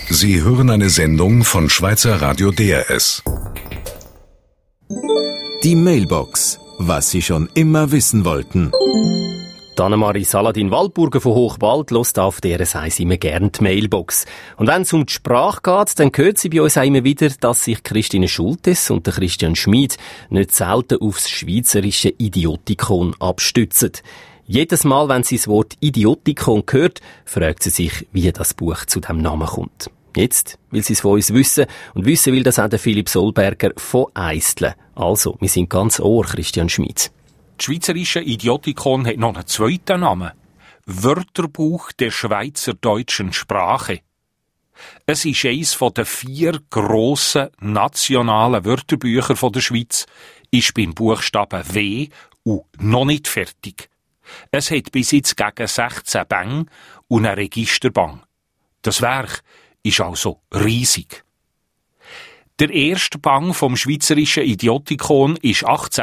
Sie hören eine Sendung von Schweizer Radio DRS. Die Mailbox. Was Sie schon immer wissen wollten. Annemarie Saladin-Waldburger von Hochwald hört auf DRS 1 immer gerne die Mailbox. Und wenn es um die Sprache geht, dann hört sie bei uns auch immer wieder, dass sich Christine Schultes und der Christian Schmid nicht selten aufs schweizerische Idiotikon abstützen. Jedes Mal, wenn sie das Wort Idiotikon hört, fragt sie sich, wie das Buch zu diesem Namen kommt. Jetzt will sie es von uns wissen und wissen will das auch der Philipp Solberger von Eistlen. Also, wir sind ganz Ohr, Christian Schmid. Das schweizerische Idiotikon hat noch einen zweiten Namen. Wörterbuch der schweizerdeutschen Sprache. Es ist eines der 4 grossen nationalen Wörterbücher der Schweiz, ist beim Buchstaben W und noch nicht fertig. Es hat bis jetzt gegen 16 Bände und einen Registerbang. Das Werk ist also riesig. Der erste Bang vom schweizerischen Idiotikon ist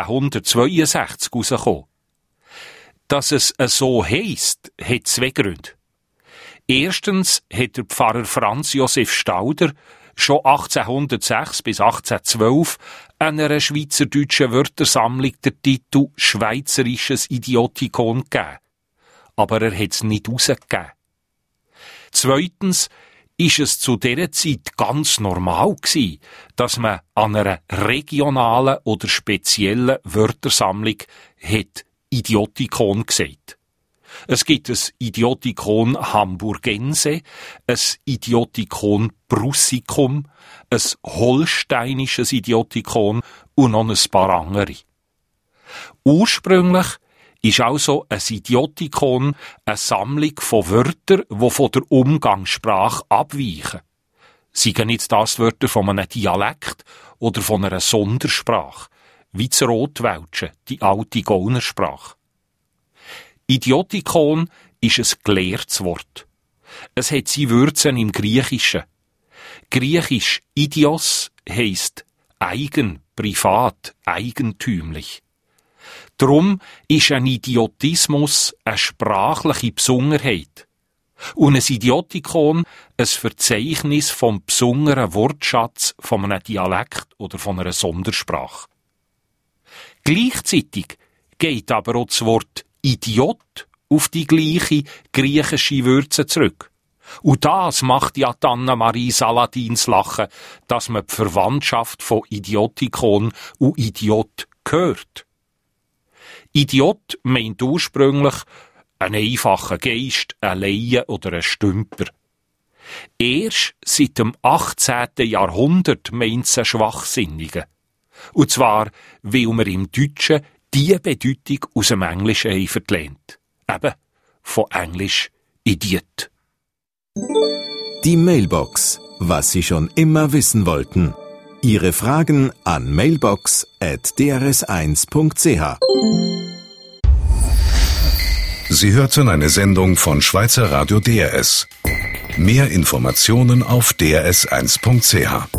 1862 herausgekommen. Dass es so heisst, hat 2 Gründe. Erstens hat der Pfarrer Franz Josef Stauder schon 1806 bis 1812 einer schweizerdeutschen Wörtersammlung den Titel «Schweizerisches Idiotikon» gegeben. Aber er hat es nicht herausgegeben. Zweitens ist es zu dieser Zeit ganz normal gewesen, dass man an einer regionalen oder speziellen Wörtersammlung hat Idiotikon gesagt. Es gibt ein Idiotikon Hamburgense, ein Idiotikon Prussicum, ein holsteinisches Idiotikon und noch ein paar andere. Ursprünglich ist also ein Idiotikon eine Sammlung von Wörtern, die von der Umgangssprache abweichen. Seien jetzt das Wörter von einem Dialekt oder von einer Sondersprache, wie das Rotwelsche, die alte Gaunersprache. Idiotikon ist ein gelehrtes Wort. Es hat seine Wurzeln im Griechischen. Griechisch Idios heisst eigen, privat, eigentümlich. Drum ist ein Idiotismus eine sprachliche Besonderheit. Und ein Idiotikon ein Verzeichnis vom besonderen Wortschatz von einem Dialekt oder von einer Sondersprache. Gleichzeitig geht aber auch das Wort Idiot auf die gleiche griechische Wurzel zurück. Und das macht ja Annemarie Saladins Lachen, dass man die Verwandtschaft von Idiotikon und Idiot hört. Idiot meint ursprünglich einen einfachen Geist, einen Laien oder einen Stümper. Erst seit dem 18. Jahrhundert meint es einen Schwachsinnigen. Und zwar, weil wir im Deutschen die Bedeutung aus dem Englischen haben verlernt. Eben von Englisch Idiot. Die Mailbox. Was Sie schon immer wissen wollten. Ihre Fragen an mailbox@drs1.ch. Sie hörten eine Sendung von Schweizer Radio DRS. Mehr Informationen auf drs1.ch.